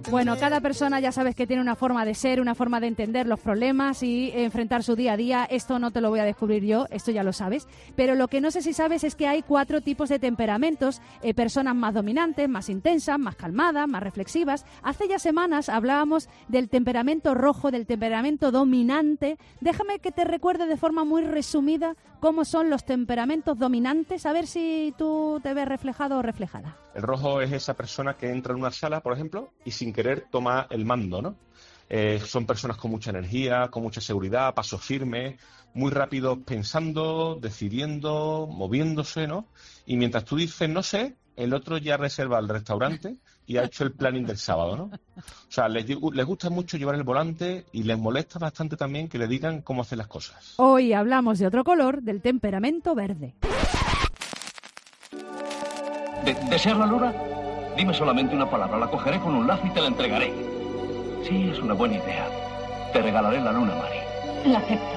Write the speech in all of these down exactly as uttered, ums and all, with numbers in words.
Bueno, cada persona ya sabes que tiene una forma de ser, una forma de entender los problemas y enfrentar su día a día. Esto no te lo voy a descubrir yo, esto ya lo sabes. Pero lo que no sé si sabes es que hay cuatro tipos de temperamentos. Eh, personas más dominantes, más intensas, más calmadas, más reflexivas. Hace ya semanas hablábamos del temperamento rojo, del temperamento dominante. Déjame que te recuerde de forma muy resumida cómo son los temperamentos dominantes, a ver si tú te ves reflejado o reflejada. El rojo es esa persona que entra en una sala, por ejemplo, y sin querer toma el mando, ¿no? Eh, son personas con mucha energía, con mucha seguridad, paso firme, muy rápidos pensando, decidiendo, moviéndose, ¿no? Y mientras tú dices no sé, el otro ya reserva el restaurante y ha hecho el planning del sábado, ¿no? O sea, les, les gusta mucho llevar el volante y les molesta bastante también que le digan cómo hacer las cosas. Hoy hablamos de otro color, del temperamento verde. ¿De ¿Deseas la luna? Dime solamente una palabra, la cogeré con un lazo y te la entregaré. Sí, es una buena idea. Te regalaré la luna, Mari. La acepto.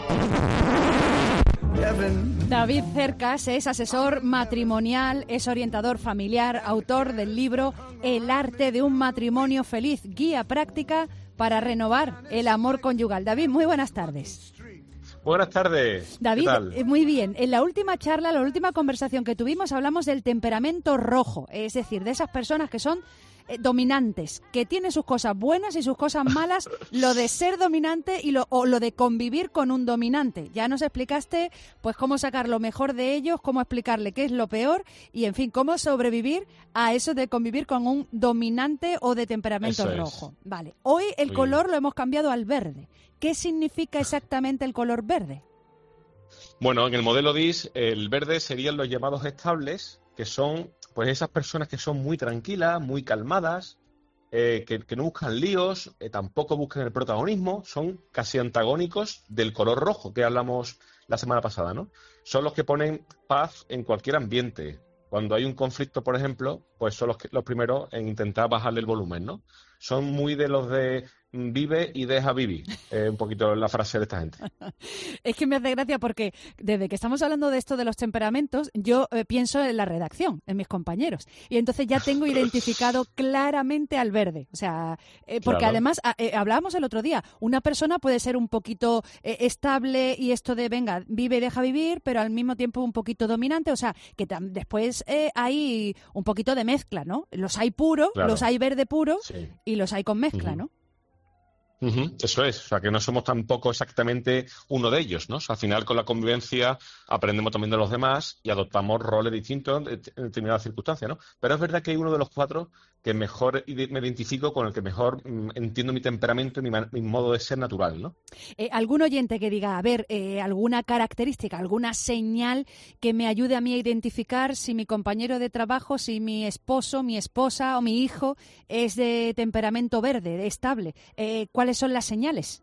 David Cercas es asesor matrimonial, es orientador familiar, autor del libro El arte de un matrimonio feliz, guía práctica para renovar el amor conyugal. David, muy buenas tardes. Buenas tardes. David, ¿Qué tal? Eh, muy bien. En la última charla, la última conversación que tuvimos, hablamos del temperamento rojo, es decir, de esas personas que son eh, dominantes, que tienen sus cosas buenas y sus cosas malas, lo de ser dominante y lo, o lo de convivir con un dominante. Ya nos explicaste pues cómo sacar lo mejor de ellos, cómo explicarle qué es lo peor y, en fin, cómo sobrevivir a eso de convivir con un dominante o de temperamento Eso es. rojo. Vale. Hoy el Muy color bien. lo hemos cambiado al verde. ¿Qué significa exactamente el color verde? Bueno, en el modelo D I S, el verde serían los llamados estables, que son pues esas personas que son muy tranquilas, muy calmadas, eh, que, que no buscan líos, eh, tampoco buscan el protagonismo, son casi antagónicos del color rojo que hablamos la semana pasada, ¿no? Son los que ponen paz en cualquier ambiente. Cuando hay un conflicto, por ejemplo, pues son los, que, los primeros en intentar bajarle el volumen, ¿no? Son muy de los de vive y deja vivir, eh, un poquito la frase de esta gente. Es que me hace gracia porque desde que estamos hablando de esto de los temperamentos, yo eh, pienso en la redacción, en mis compañeros. Y entonces ya tengo identificado claramente al verde. O sea, eh, porque Claro. además a, eh, hablábamos el otro día, una persona puede ser un poquito eh, estable y esto de, venga, vive y deja vivir, pero al mismo tiempo un poquito dominante. O sea, que tam- después eh, hay un poquito de mezcla, ¿no? Los hay puros, Claro. los hay verde puro Sí. y los hay con mezcla, Ujú. ¿no? Ujú, eso es, o sea que no somos tampoco exactamente uno de ellos, ¿no? O sea, al final con la convivencia aprendemos también de los demás y adoptamos roles distintos en en determinadas circunstancias, ¿no? Pero es verdad que hay uno de los cuatro que mejor ide- me identifico, con el que mejor mm, entiendo mi temperamento y mi, man- mi modo de ser natural, ¿no? Eh, algún oyente que diga, a ver, eh, alguna característica, alguna señal que me ayude a mí a identificar si mi compañero de trabajo, si mi esposo, mi esposa o mi hijo es de temperamento verde, de estable. Eh, ¿Cuáles son las señales?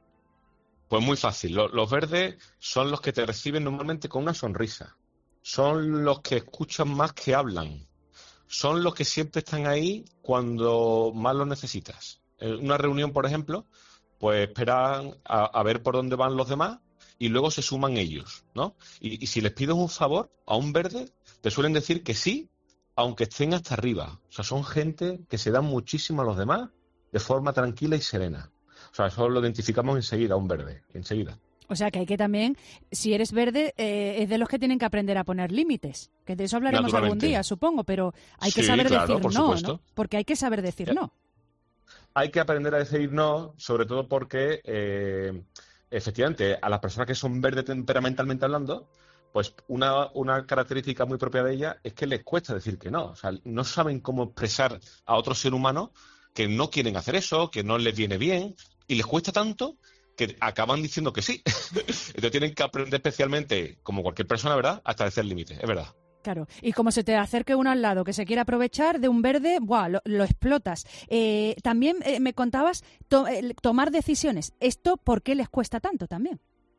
Pues muy fácil, Lo- los verdes son los que te reciben normalmente con una sonrisa, son los que escuchan más que hablan, son los que siempre están ahí cuando más los necesitas. En una reunión, por ejemplo, pues esperan a, a ver por dónde van los demás y luego se suman ellos, ¿no? Y, y si les pides un favor a un verde, te suelen decir que sí, aunque estén hasta arriba. O sea, son gente que se dan muchísimo a los demás de forma tranquila y serena. O sea, eso lo identificamos enseguida, un verde, enseguida. O sea, que hay que también, si eres verde, eh, es de los que tienen que aprender a poner límites. Que de eso hablaremos algún Naturalmente. día, supongo, pero hay que Sí, saber claro, decir por no, supuesto. ¿no? Porque hay que saber decir Ya. no. Hay que aprender a decir no, sobre todo porque, eh, efectivamente, a las personas que son verdes temperamentalmente hablando, pues una, una característica muy propia de ellas es que les cuesta decir que no. O sea, no saben cómo expresar a otro ser humano que no quieren hacer eso, que no les viene bien, y les cuesta tanto que acaban diciendo que sí. Entonces tienen que aprender especialmente, como cualquier persona, ¿verdad?, a establecer límites, es verdad. Claro, y como se te acerque uno al lado que se quiere aprovechar de un verde, ¡buah!, lo, lo explotas. Eh, también eh, me contabas to- eh, tomar decisiones. ¿Esto por qué les cuesta tanto también?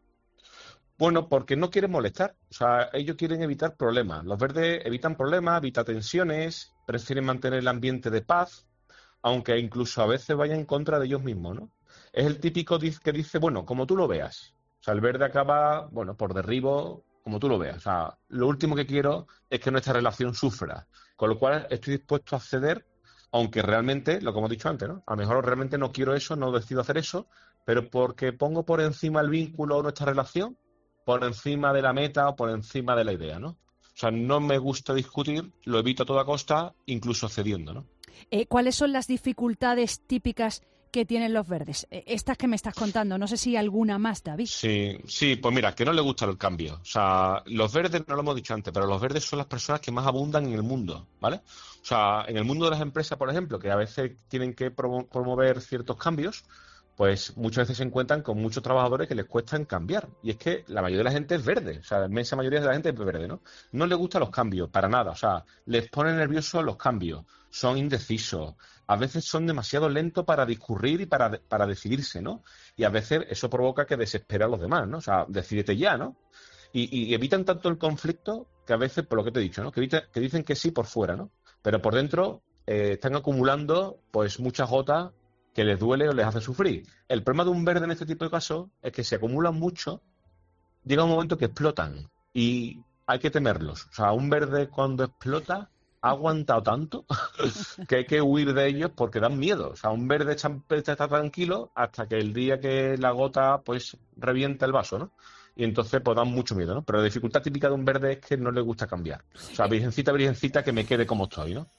Bueno, porque no quieren molestar. O sea, ellos quieren evitar problemas. Los verdes evitan problemas, evitan tensiones, prefieren mantener el ambiente de paz, aunque incluso a veces vaya en contra de ellos mismos, ¿no? Es el típico diz- que dice, bueno, como tú lo veas. O sea, el verde acaba, bueno, por derribo, como tú lo veas. O sea, lo último que quiero es que nuestra relación sufra. Con lo cual estoy dispuesto a ceder Aunque realmente, lo que hemos dicho antes, ¿no? A lo mejor realmente no quiero eso, no decido hacer eso, pero porque pongo por encima el vínculo o nuestra relación, por encima de la meta o por encima de la idea, ¿no? O sea, no me gusta discutir, lo evito a toda costa, incluso cediendo, ¿no? Eh, ¿Cuáles son las dificultades típicas que tienen los verdes? Eh, estas que me estás contando, no sé si alguna más, David. Sí, sí, pues mira, que no le gusta el cambio. O sea, los verdes, no lo hemos dicho antes, pero los verdes son las personas que más abundan en el mundo, ¿vale? O sea, en el mundo de las empresas, por ejemplo, que a veces tienen que promo- promover ciertos cambios, pues muchas veces se encuentran con muchos trabajadores que les cuestan cambiar. Y es que la mayoría de la gente es verde, o sea, la inmensa mayoría de la gente es verde, ¿no? No les gustan los cambios, para nada, o sea, les ponen nerviosos los cambios, son indecisos, a veces son demasiado lentos para discurrir y para, para decidirse, ¿no? Y a veces eso provoca que desespera a los demás, ¿no? O sea, decídete ya, ¿no? Y, y evitan tanto el conflicto que a veces, por lo que te he dicho, ¿no? Que, evita, que dicen que sí por fuera, ¿no? Pero por dentro eh, están acumulando pues muchas gotas que les duele o les hace sufrir. El problema de un verde en este tipo de casos es que se acumulan mucho, llega un momento que explotan y hay que temerlos. O sea, un verde cuando explota ha aguantado tanto que hay que huir de ellos porque dan miedo. O sea, un verde está, está tranquilo hasta que el día que la gota pues revienta el vaso, ¿no? Y entonces pues dan mucho miedo, ¿no? Pero la dificultad típica de un verde es que no le gusta cambiar. O sea, virgencita, virgencita, que me quede como estoy, ¿no?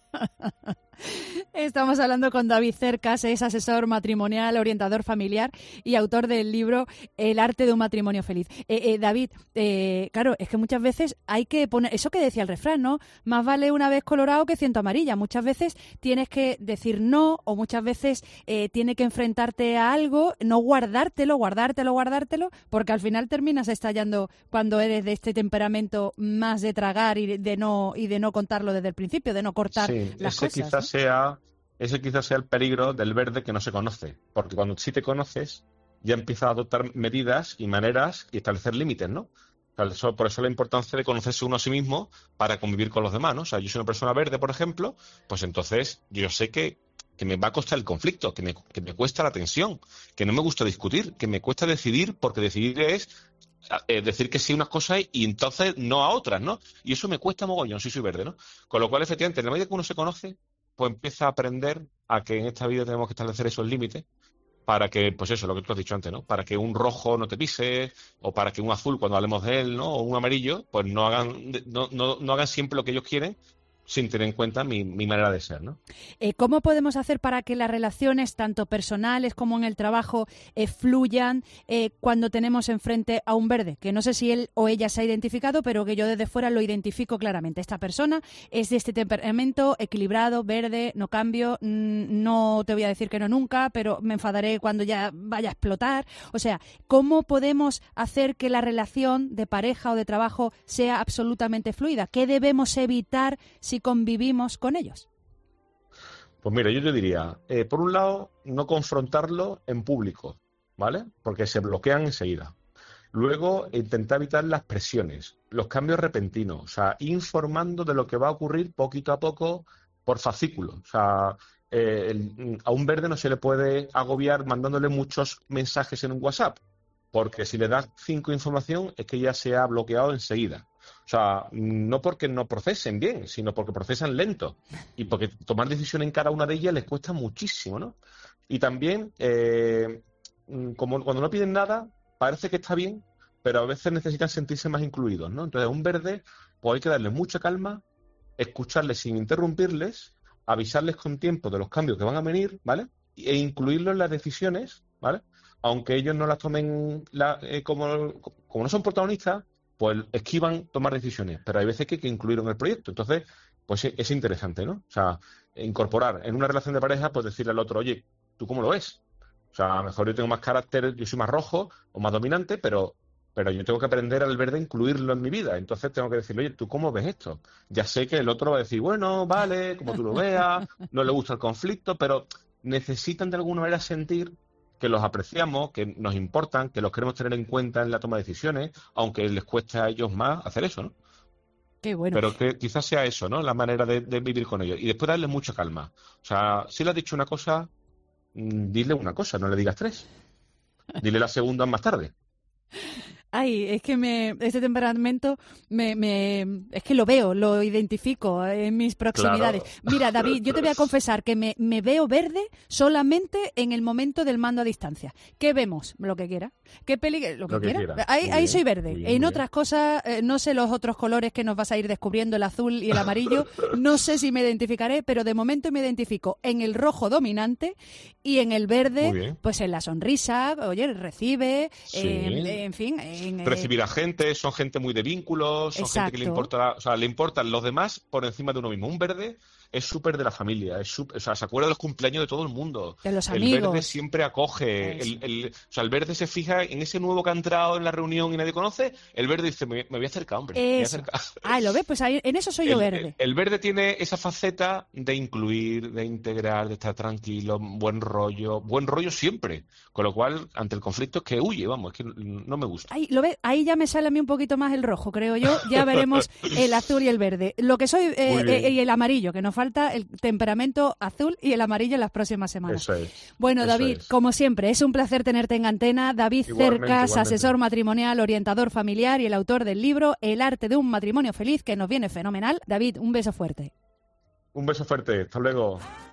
Estamos hablando con David Cercas, es asesor matrimonial, orientador familiar y autor del libro El arte de un matrimonio feliz. Eh, eh, David, eh, claro, es que muchas veces hay que poner, eso que decía el refrán, ¿no? Más vale una vez colorado que ciento amarilla. Muchas veces tienes que decir no o muchas veces eh, tienes que enfrentarte a algo, no guardártelo, guardártelo, guardártelo, porque al final terminas estallando cuando eres de este temperamento más de tragar y de no y de no contarlo desde el principio, de no cortar Sí, las ese cosas, quizás ¿no? sea, ese quizás sea el peligro del verde que no se conoce, porque cuando sí te conoces, ya empiezas a adoptar medidas y maneras y establecer límites, ¿no? O sea, eso- por eso la importancia de conocerse uno a sí mismo para convivir con los demás, ¿no? O sea, yo soy una persona verde, por ejemplo, pues entonces yo sé que, que me va a costar el conflicto, que me, que me cuesta la tensión, que no me gusta discutir, que me cuesta decidir, porque decidir es eh, decir que sí a unas cosas y entonces no a otras, ¿no? Y eso me cuesta mogollón si soy verde, ¿no? Con lo cual, efectivamente, en la medida que uno se conoce, pues empieza a aprender a que en esta vida tenemos que establecer esos límites para que, pues eso, lo que tú has dicho antes, ¿no? Para que un rojo no te pise, o para que un azul, cuando hablemos de él, ¿no? O un amarillo, pues no hagan, no, no, no hagan siempre lo que ellos quieren sin tener en cuenta mi, mi manera de ser, ¿no? Eh, ¿Cómo podemos hacer para que las relaciones, tanto personales como en el trabajo, eh, fluyan eh, cuando tenemos enfrente a un verde? Que no sé si él o ella se ha identificado, pero que yo desde fuera lo identifico claramente. Esta persona es de este temperamento equilibrado, verde, no cambio, mm, no te voy a decir que no nunca, pero me enfadaré cuando ya vaya a explotar. O sea, ¿cómo podemos hacer que la relación de pareja o de trabajo sea absolutamente fluida? ¿Qué debemos evitar si convivimos con ellos? Pues mira, yo te diría, eh, por un lado, no confrontarlo en público, ¿vale? Porque se bloquean enseguida. Luego, intentar evitar las presiones, los cambios repentinos, o sea, informando de lo que va a ocurrir poquito a poco por fascículos. O sea, eh, el- a un verde no se le puede agobiar mandándole muchos mensajes en un WhatsApp, porque si le das cinco información es que ya se ha bloqueado enseguida. O sea, no porque no procesen bien, sino porque procesan lento y porque tomar decisión en cada una de ellas les cuesta muchísimo, ¿no? Y también, eh, mm, como cuando no piden nada, parece que está bien, pero a veces necesitan sentirse más incluidos, ¿no? Entonces, a un verde, pues hay que darle mucha calma, escucharles sin interrumpirles, avisarles con tiempo de los cambios que van a venir, ¿vale? E incluirlos en las decisiones, ¿vale? Aunque ellos no las tomen la- eh, como, como no son protagonistas, pues esquivan tomar decisiones, pero hay veces que hay que incluirlo en el proyecto. Entonces, pues es, es interesante, ¿no? O sea, incorporar en una relación de pareja, pues decirle al otro, oye, ¿tú cómo lo ves? O sea, a lo mejor yo tengo más carácter, yo soy más rojo o más dominante, pero, pero yo tengo que aprender al verde a incluirlo en mi vida. Entonces tengo que decirle, oye, ¿tú cómo ves esto? Ya sé que el otro va a decir, bueno, vale, como tú lo veas, no le gusta el conflicto, pero necesitan de alguna manera sentir que los apreciamos, que nos importan, que los queremos tener en cuenta en la toma de decisiones, aunque les cueste a ellos más hacer eso, ¿no? Qué bueno. Pero que quizás sea eso, ¿no? La manera de, de vivir con ellos. Y después darles mucha calma. O sea, si le has dicho una cosa, mm, dile una cosa, no le digas tres. Dile la segunda más tarde. Ay, es que me, este temperamento me, me, es que lo veo, lo identifico en mis proximidades. Claro. Mira, David, yo te voy a confesar que me, me veo verde solamente en el momento del mando a distancia. ¿Qué vemos? Lo que quiera. ¿Qué peli? Lo que, Lo que quiera. quiera. Ahí, Muy ahí bien, soy verde. muy bien, en muy otras cosas, eh, no sé los otros colores que nos vas a ir descubriendo, el azul y el amarillo. No sé si me identificaré, pero de momento me identifico en el rojo dominante y en el verde, pues en la sonrisa, oye, recibe, Sí. eh, en fin. En, eh, Recibir a gente, son gente muy de vínculos, son Exacto. gente que le importa, o sea, le importan los demás por encima de uno mismo. Un verde es súper de la familia, es súper, o sea, se acuerda de los cumpleaños de todo el mundo. De los el amigos. verde siempre acoge, el, el, o sea, el verde se fija en ese nuevo que ha entrado en la reunión y nadie conoce, el verde dice, me, me voy a acercar, hombre, me voy a Eso. acercar. Ah, ¿lo ves? Pues ahí, en eso soy yo El, verde. el verde tiene esa faceta de incluir, de integrar, de estar tranquilo, buen rollo, buen rollo siempre. Con lo cual, ante el conflicto es que huye, vamos, es que no me gusta. Ahí, ¿lo ves? Ahí ya me sale a mí un poquito más el rojo, creo yo. Ya veremos el azul y el verde. Lo que soy, eh, eh, y el amarillo, que nos falta el temperamento azul y el amarillo en las próximas semanas. Eso es. Bueno, eso David, es. como siempre, es un placer tenerte en antena. David Igualmente, Cercas, igualmente. asesor matrimonial, orientador familiar y el autor del libro El arte de un matrimonio feliz, que nos viene fenomenal. David, un beso fuerte. Un beso fuerte, hasta luego.